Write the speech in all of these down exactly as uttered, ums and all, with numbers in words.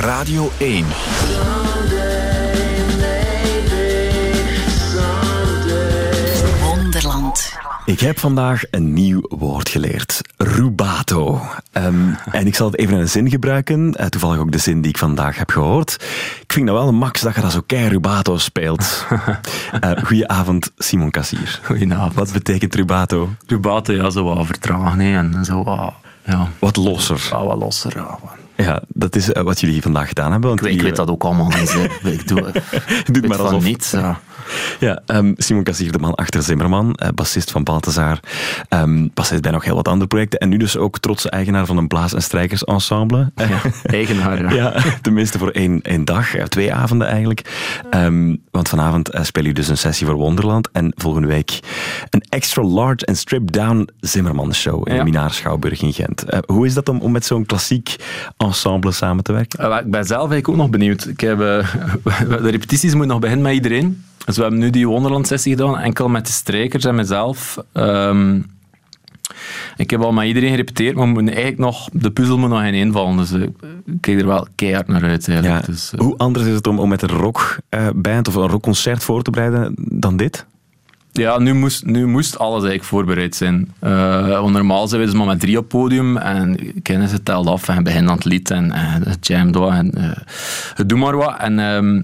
Radio één. Wonderland. Ik heb vandaag een nieuw woord geleerd. Rubato. Um, en ik zal het even in een zin gebruiken. Uh, toevallig ook de zin die ik vandaag heb gehoord. Ik vind nou wel, Max, dat je dat zo kei Rubato speelt. uh, Goedenavond, Simon Cassier. Goedenavond. Wat betekent Rubato? Rubato, ja, zo wat vertragen hè, en zo wat... Ja. Wat losser. Ja, wat losser, ja. Ja, dat is uh, wat jullie vandaag gedaan hebben. Want ik, weet, ik weet dat ook allemaal niet. Hè. Ik doe, doe het maar van alsof. niets. Ja. Ja, um, Simon Cassier, de man achter Zimmerman, uh, bassist van Balthazar, um, bassist bij nog heel wat andere projecten en nu dus ook trotse eigenaar van een blaas- en strijkersensemble. Ja, eigenaar, ja. Ja, tenminste voor één, één dag, ja, twee avonden eigenlijk. Um, want vanavond uh, spelen jullie dus een sessie voor Wonderland en volgende week een extra large en stripped down Zimmerman show in ja. de Minaar Schouwburg in Gent. Uh, hoe is dat om, om met zo'n klassiek ensemble samen te werken? Uh, ik ben zelf eigenlijk ook nog benieuwd. Ik heb, uh, de repetities moeten nog beginnen met iedereen. Dus we hebben nu die Wonderland-sessie gedaan, enkel met de strijkers en mezelf. Um, ik heb al met iedereen gerepeteerd, maar we moeten eigenlijk nog, de puzzel moet nog ineenvallen. Dus ik kijk er wel keihard naar uit. Eigenlijk. Ja. Dus, uh, Hoe anders is het om, om met een rockband of een rockconcert voor te bereiden dan dit? Ja, nu moest, nu moest alles eigenlijk voorbereid zijn. Uh, normaal zijn we dus maar met drie op het podium en kennis het telt af en begint aan het lied en uh, het jam door en uh, het doe maar wat. En... Um,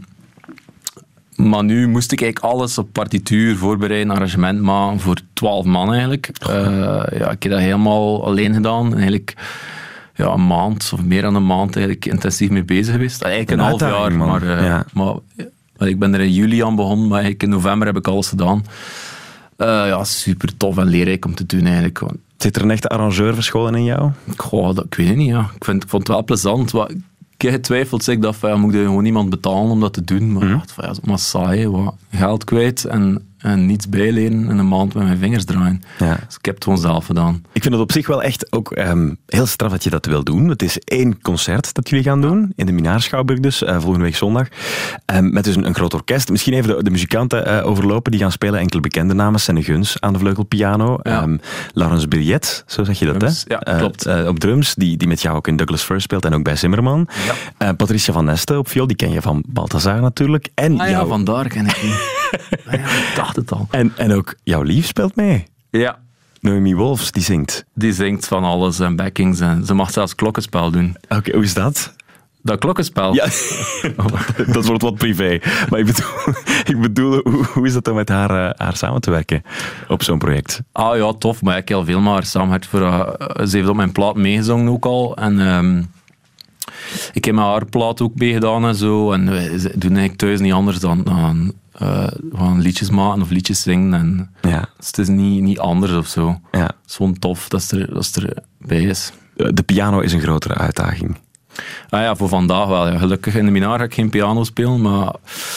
Maar nu moest ik eigenlijk alles op partituur voorbereiden, arrangement maken voor twaalf man eigenlijk. Uh, ja, ik heb dat helemaal alleen gedaan. En eigenlijk ja, een maand of meer dan een maand eigenlijk intensief mee bezig geweest. Eigenlijk een, een half jaar, man. maar, uh, ja. maar ik ben er in juli aan begonnen, maar in november heb ik alles gedaan. Uh, ja, super tof en leerrijk om te doen eigenlijk. Zit er een echte arrangeur verscholen in jou? Goh, dat, ik weet het niet, ja. Ik, vind, ik vond het wel plezant. Wat, ik heb getwijfeld, zeg, ik dacht van, ja, moet ik gewoon iemand betalen om dat te doen? Maar mm-hmm. ik dacht van, ja, dat is maar saai, wat geld kwijt en, en niets bijleren en een maand met mijn vingers draaien. Ja. Dus ik heb het gewoon zelf gedaan. Ik vind het op zich wel echt ook um, heel straf dat je dat wil doen. Het is één concert dat jullie gaan doen, in de Minaar Schouwburg dus, uh, volgende week zondag. Um, met dus een, een groot orkest. Misschien even de, de muzikanten uh, overlopen, die gaan spelen. Enkele bekende namen, Senne Guns aan de vleugelpiano. Ja. Um, Laurens Billet, zo zeg je dat, drums, hè? Ja, klopt. Uh, uh, op drums, die, die met jou ook in Douglas Fir speelt en ook bij Zimmerman. Ja. Uh, Patricia van Neste op viool, die ken je van Balthazar natuurlijk. En ah ja, jou... vandaar ken ik die. ah, ja, ik dacht het al. En, en ook jouw lief speelt mee. Ja. Noemi Wolfs, die zingt. Die zingt van alles en backings en ze mag zelfs klokkenspel doen. Oké, okay, hoe is dat? Dat klokkenspel? Ja, dat, dat wordt wat privé. Maar ik bedoel, ik bedoel hoe, hoe is dat om met haar, uh, haar samen te werken op zo'n project? Ah ja, tof. Maar ik heb heel veel met haar samen voor, uh, ze heeft op mijn plaat meegezongen ook al. En um, ik heb met haar plaat ook meegedaan en zo. En we doen eigenlijk thuis niet anders dan... dan Uh, gewoon liedjes maken of liedjes zingen. En ja. Dus het is niet, niet anders of zo. Ja. Het is gewoon tof dat ze er, dat ze erbij is. De piano is een grotere uitdaging. Ah ja, voor vandaag wel. Ja. Gelukkig in de Minaar ga ik geen piano spelen, maar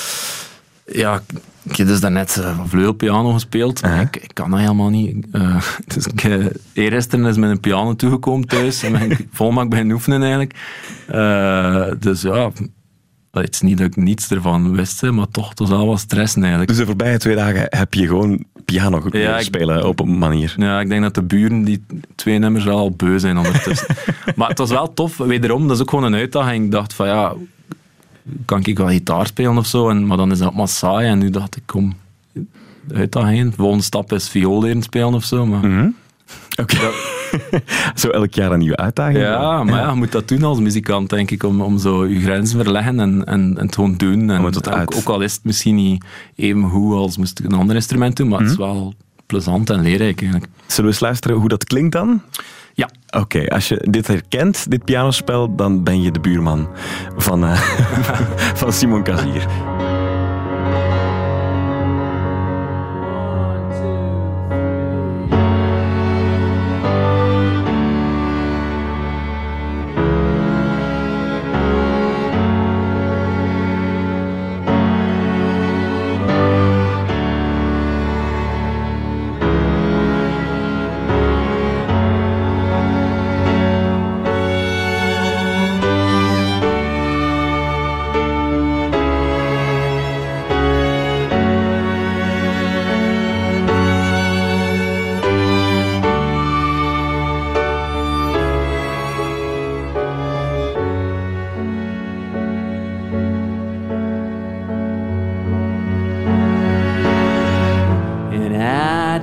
ja, ik heb dus daarnet uh, vleugelpiano gespeeld, maar uh-huh. ik, ik kan dat helemaal niet. Uh, dus ik, uh, eergisteren is met een piano toegekomen thuis en ben ik volmaakt beginnen oefenen eigenlijk. Uh, dus ja... Het is niet dat ik niets ervan wist, maar toch, het was wel wat stress eigenlijk. Dus de voorbije twee dagen heb je gewoon piano goed ja, spelen op een manier? Ja, ik denk dat de buren die twee nummers wel al beu zijn ondertussen. Maar het was wel tof, wederom, dat is ook gewoon een uitdaging. Ik dacht van ja, kan ik wel gitaar spelen of zo? En, maar dan is dat maar saai en nu dacht ik, kom, uitdaging. De volgende stap is viool leren spelen of zo. Maar... Mm-hmm. Oké. Okay. Zo elk jaar een nieuwe uitdaging. Ja, maar ja. Ja, je moet dat doen als muzikant, denk ik, om, om zo je grenzen verleggen en, en, en het gewoon doen. En, het ook, ook al is het misschien niet even goed als moest ik een ander instrument doen, maar mm-hmm. het is wel plezant en leerrijk eigenlijk. Zullen we eens luisteren hoe dat klinkt dan? Ja. Oké, okay, als je dit herkent, dit pianospel, dan ben je de buurman van, uh, van Simon Cassier.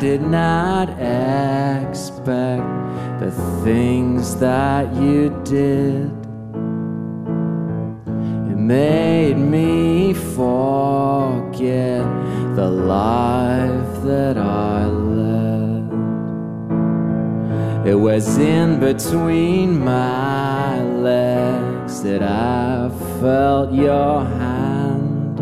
did not expect the things that you did. It made me forget the life that I led. It was in between my legs that I felt your hand.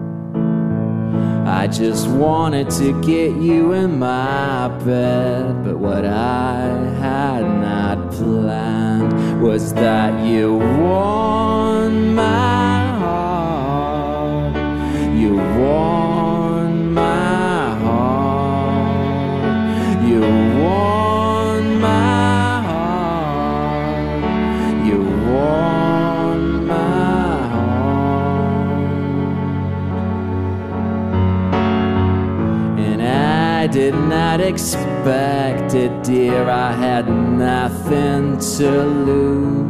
I just wanted to get you in my bed, but what I had not planned was that you won my heart. You won my heart. You won my heart. You won my heart. And I did not expect it, dear. I had nothing to lose.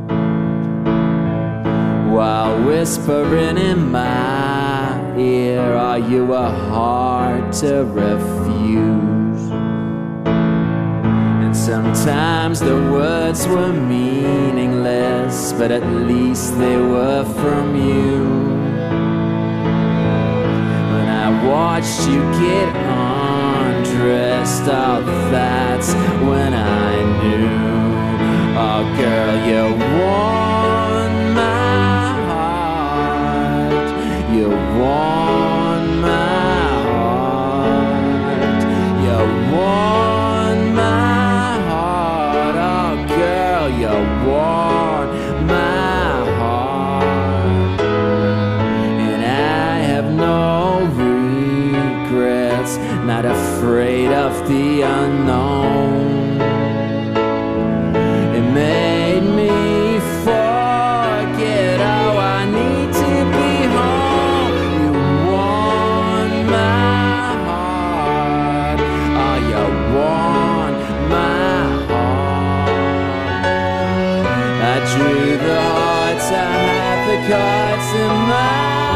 While whispering in my ear, are you a heart to refuse? And sometimes the words were meaningless, but at least they were from you. When I watched you get undressed, oh, that's when I knew. Oh, girl, you won my heart. You won my heart. You won my heart. Oh, girl, you won my heart. And I have no regrets, not afraid of the unknown. It made me forget, oh, I need to be home. You won my heart. Oh, you won my heart. I drew the hearts, I had the cards in my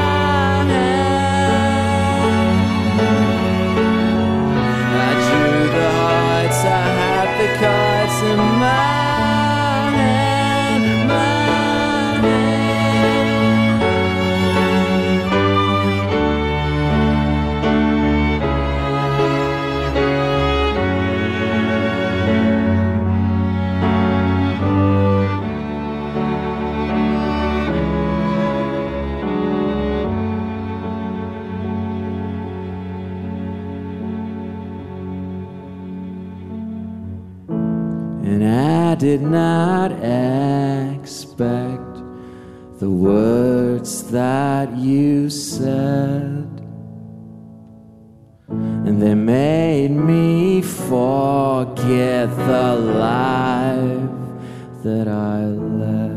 hand. I drew the hearts, I had the cards in my hand, my And I did not expect the words that you said, and they made me forget the life that I led.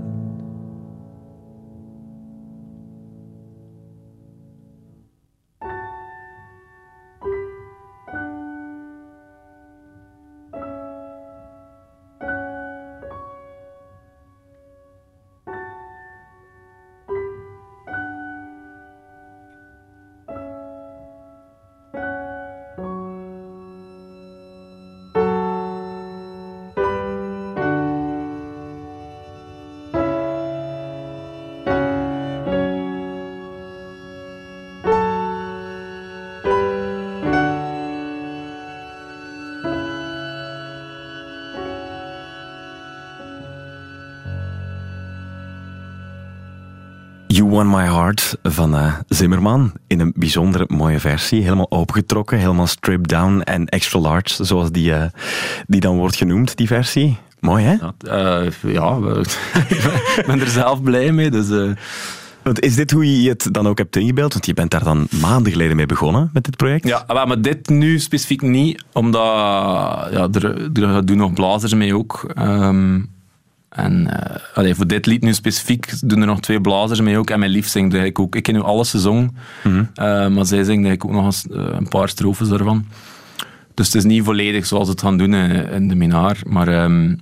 You Won My Heart van uh, Zimmerman in een bijzonder mooie versie. Helemaal opengetrokken, helemaal stripped down en extra large, zoals die, uh, die dan wordt genoemd, die versie. Mooi, hè? Ja, uh, ja ik ben er zelf blij mee. Dus, uh... Want is dit hoe je het dan ook hebt ingebeeld? Want je bent daar dan maanden geleden mee begonnen met dit project. Ja, maar dit nu specifiek niet, omdat ja, er, er doen nog blazers mee ook. Um, En uh, allee, voor dit lied nu specifiek doen er nog twee blazers mee ook. En mijn lief zingt eigenlijk ook. Ik ken nu alles gezongen, mm-hmm. uh, maar zij zingt eigenlijk ook nog eens, uh, een paar strofes daarvan. Dus het is niet volledig zoals we het gaan doen in, in de Minaar. Maar um,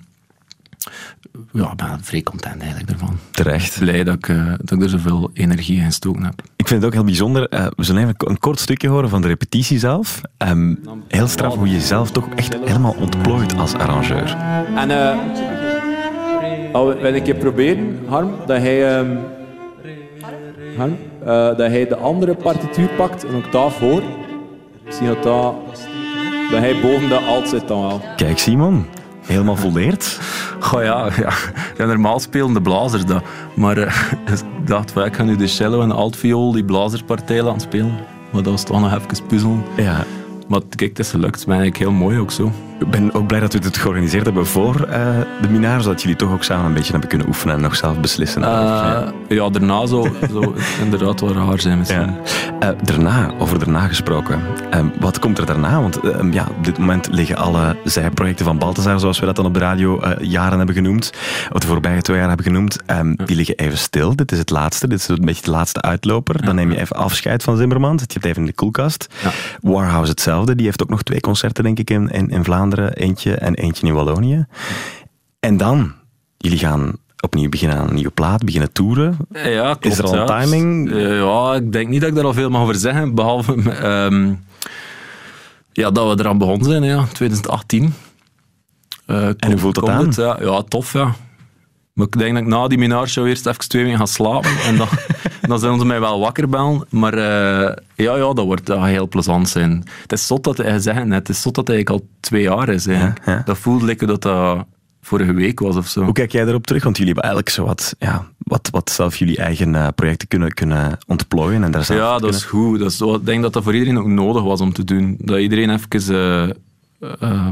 ja, ik ben vrij content eigenlijk ervan. Terecht. Blij dat ik, uh, dat ik er zoveel energie in gestoken heb. Ik vind het ook heel bijzonder. Uh, we zullen even een kort stukje horen van de repetitie zelf. Um, heel straf hoe je jezelf toch echt helemaal ontplooit als arrangeur. En uh, we willen een keer proberen, Harm, dat hij, um, Harm, uh, dat hij de andere partituur pakt, een octaaf voor. Misschien dat, dat, dat hij boven de alt zit dan wel. Kijk, Simon. Helemaal volleerd. Oh ja, ja. ja, normaal spelen de blazers dat. Maar uh, ik dacht, van, ik ga nu de cello en de altviool, die blazerspartij laten spelen. Maar dat was toch nog even puzzelen. Ja. Maar kijk, het is gelukt. Het is eigenlijk heel mooi ook zo. Ik ben ook blij dat we het georganiseerd hebben voor uh, de Minaar, zodat jullie toch ook samen een beetje hebben kunnen oefenen en nog zelf beslissen. Uh, ja. ja, daarna zou zo, inderdaad wel raar zijn misschien. Ja. Uh, daarna, over daarna gesproken. Um, wat komt er daarna? Want um, ja, op dit moment liggen alle zijprojecten van Balthazar, zoals we dat dan op de radio uh, jaren hebben genoemd, of de voorbije twee jaar hebben genoemd, um, ja. die liggen even stil. Dit is het laatste, dit is een beetje de laatste uitloper. Ja. Dan neem je even afscheid van Zimmerman, zet je het even in de koelkast. Ja. Warhouse hetzelfde, die heeft ook nog twee concerten, denk ik, in, in, in Vlaanderen. Eentje en eentje in Wallonië. En dan, jullie gaan opnieuw beginnen aan een nieuwe plaat, beginnen toeren. Ja, klopt. Is er al een ja. timing? Ja, ik denk niet dat ik daar al veel mag over zeggen, behalve um, ja, dat we eraan begonnen zijn, ja, twintig achttien. Uh, en hoe voelt dat aan? Het, ja. ja, tof, ja. Maar ik denk dat ik na die minaarshow eerst even twee weken ga slapen. En dan, dan zullen ze mij wel wakker bellen. Maar uh, ja, ja, dat wordt uh, heel plezant zijn. Het is zot dat, hij zei net, het is zot dat hij al twee jaar is. Ja, ja. Dat voelt lekker dat dat vorige week was of zo. Hoe kijk jij daarop terug? Want jullie hebben eigenlijk zo wat, ja, wat, wat zelf jullie eigen uh, projecten kunnen, kunnen ontplooien. En daar zelf ja, dat kunnen... is goed. Dat is zo, ik denk dat dat voor iedereen ook nodig was om te doen. Dat iedereen even... Uh, uh,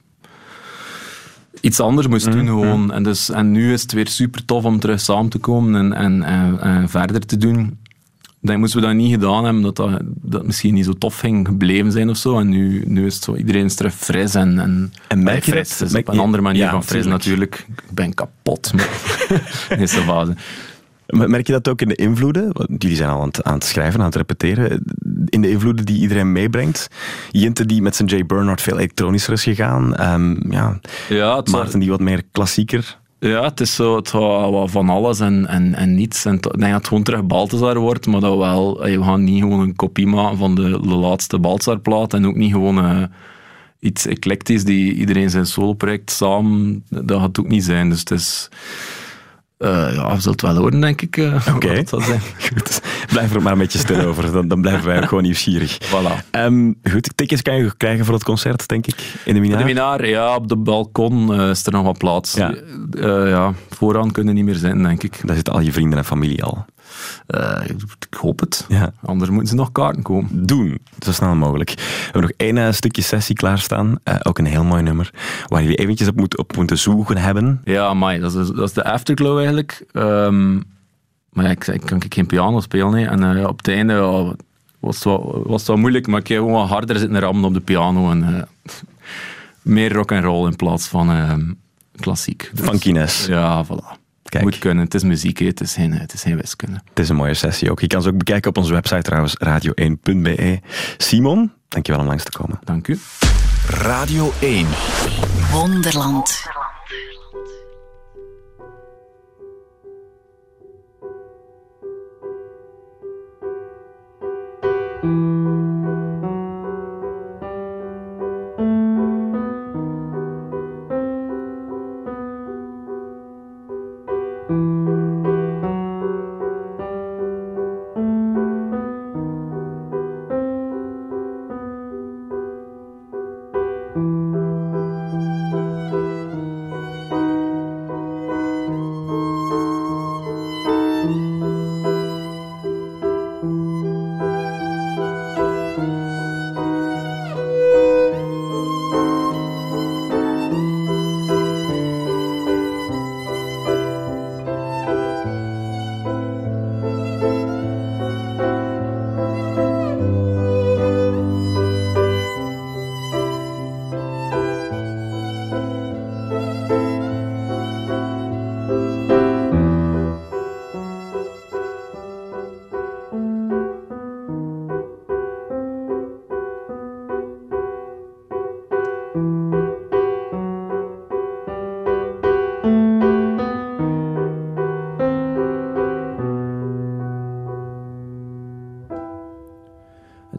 iets anders moest doen gewoon. Mm-hmm. En, dus, en nu is het weer super tof om terug samen te komen en, en, en, en verder te doen. Dan moesten we dat niet gedaan hebben, dat dat, dat misschien niet zo tof ging gebleven zijn of zo. En nu, nu is het zo, iedereen is terug fris en, en, en merk je fris. dat? Dus op een andere manier ja, van fris natuurlijk. Ik ben kapot. Maar in deze fase. Merk je dat ook in de invloeden? Want jullie zijn al aan het, aan het schrijven, aan het repeteren. In de invloeden die iedereen meebrengt. Jinte die met zijn Jay Bernhardt veel elektronischer is gegaan. Um, ja, ja, Maarten die wat meer klassieker. Ja, het is zo het gaat van alles en, en, en niets. En ik denk dat het gewoon terug Balthazar wordt, maar dat we wel, we gaan niet gewoon een kopie maken van de, de laatste Balthazar-plaat en ook niet gewoon uh, iets eclectisch die iedereen zijn solo-project samen, dat gaat het ook niet zijn. Dus het is... Uh, ja, we zullen het wel horen, denk ik. Uh, Oké, okay. Goed. Blijf er maar een beetje stil over, dan, dan blijven wij ook gewoon nieuwsgierig. Voilà. Um, goed, tickets kan je krijgen voor het concert, denk ik, in de Minaar? In de Minaar, ja, op de balkon uh, is er nog wat plaats. Ja. Uh, ja, vooraan kunnen niet meer zijn, denk ik. Daar zitten al je vrienden en familie al. Uh, ik hoop het. Ja. Anders moeten ze nog kaarten komen. Doen, zo snel mogelijk. We hebben nog één uh, stukje sessie klaarstaan. Uh, ook een heel mooi nummer. Waar jullie eventjes op, moet, op moeten zoeken hebben. Ja, amai, dat is, dat is de Afterglow eigenlijk. Um, maar ja, ik, ik kan ik geen piano spelen. Nee. En uh, ja, op het einde ja, was, het wel, was het wel moeilijk. Maar ik heb gewoon wat harder zitten rammen op de piano. En uh, meer rock and roll in plaats van uh, klassiek. Dus, funkiness. Ja, voilà. Kijk. Moet kunnen. Het is muziek, het is, geen, het is geen wiskunde. Het is een mooie sessie ook. Je kan ze ook bekijken op onze website trouwens, radio één punt b e. Simon, dankjewel om langs te komen. Dank u. Radio één. Wonderland.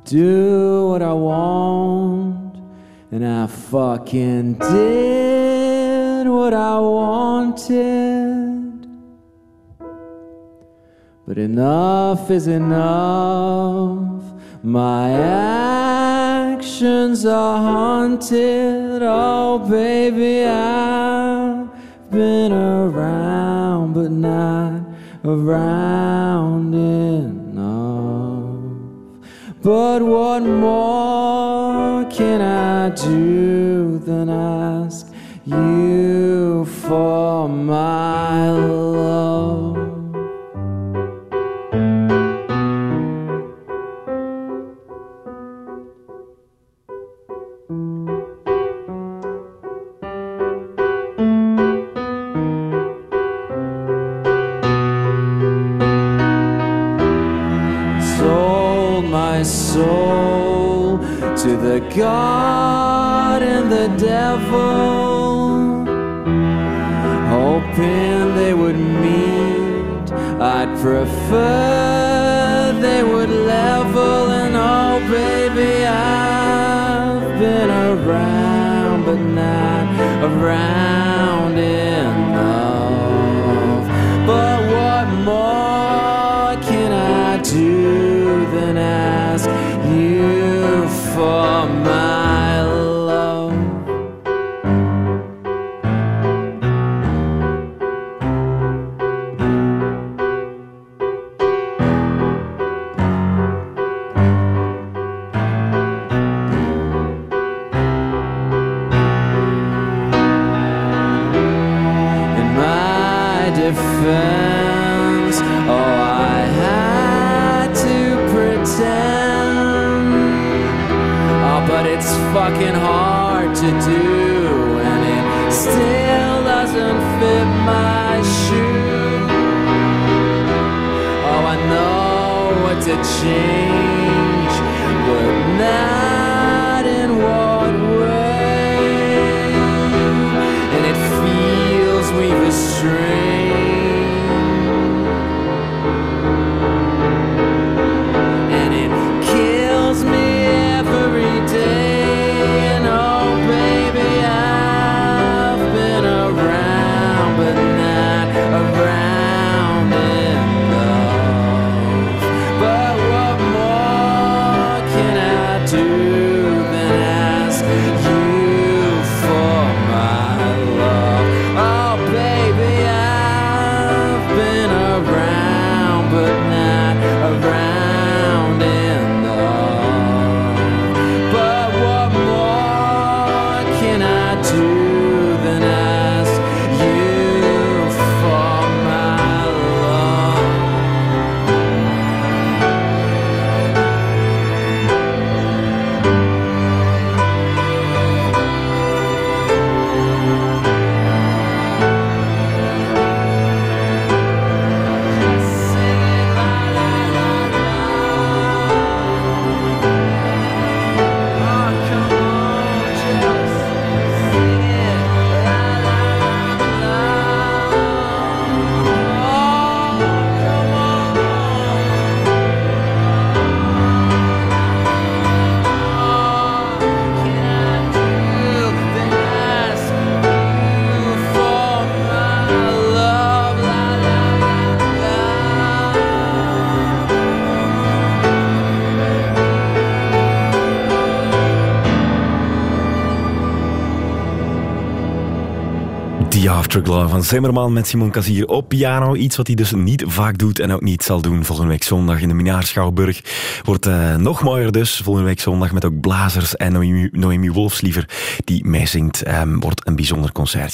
do what I want, and I fucking did what I wanted. But enough is enough. My actions are haunted. Oh, baby, I've been around, but not around enough. But what more can I do than ask you for my love? Soul to the God and the devil, hoping they would meet. I'd prefer they would level, and oh baby, I've been around but not around enough. But what more can I do than ask you for my love? In my defense, oh, I had to pretend, oh, but it's fucking hard to do, and it still doesn't fit my shoe. Oh, I know what to change, but not in what way, and it feels we've estranged. Afterglow van Zimmerman met Simon Kazir op piano. Iets wat hij dus niet vaak doet en ook niet zal doen. Volgende week zondag in de Minaar-Schouwburg. Wordt uh, nog mooier dus. Volgende week zondag met ook blazers en Noemi, Noemi Wolfsliever die meezingt. Um, wordt een bijzonder concert.